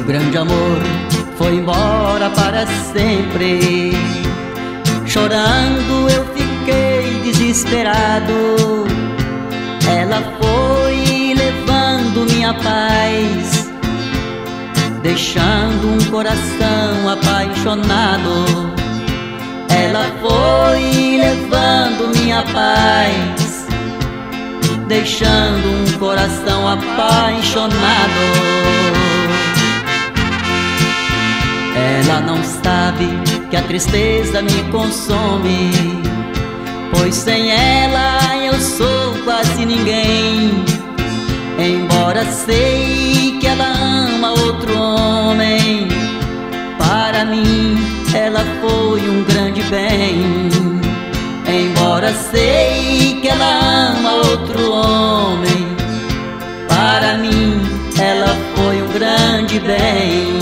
grande amor foi embora para sempre. Chorando eu fiquei desesperado. Ela foi levando minha paz, deixando um coração apaixonado. Ela foi levando minha paz, deixando um coração apaixonado. Ela não sabe que a tristeza me consome, pois sem ela eu sou quase ninguém. Embora sei que ela ama outro homem, para mim ela foi um grande bem. Embora sei que ela ama outro homem, para mim ela foi um grande bem.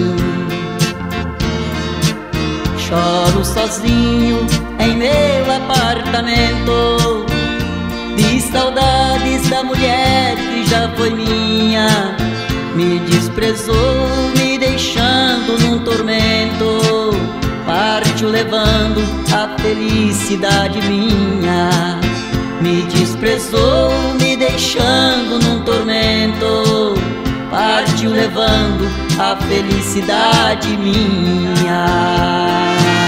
Choro sozinho em meu apartamento, de saudades da mulher que já foi minha. Me desprezou, me deixando num tormento, partiu levando a felicidade minha. Me desprezou, me deixando num tormento, partiu levando a felicidade minha.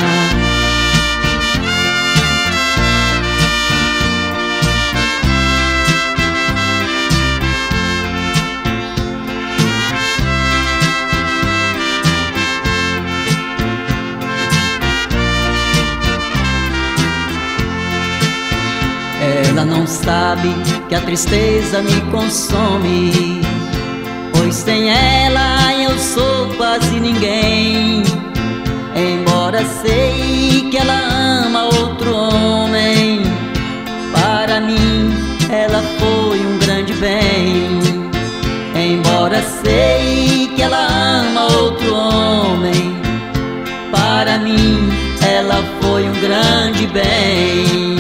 Ela não sabe que a tristeza me consome, pois sem ela eu sou quase ninguém. Embora sei que ela ama outro homem, para mim ela foi um grande bem. Embora sei que ela ama outro homem, para mim ela foi um grande bem.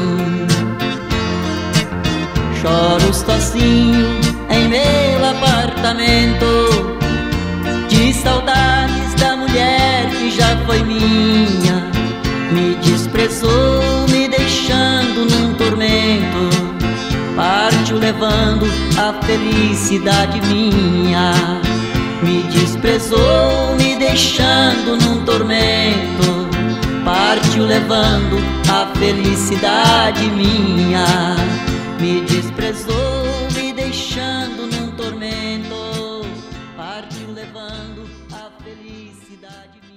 Choro sozinho em meu apartamento, de saudades da mulher que já foi minha. Me desprezou, me deixando num tormento, partiu levando a felicidade minha. Me desprezou, me deixando num tormento, partiu levando a felicidade minha. Me desprezou, me deixando num tormento, partiu levando a felicidade minha.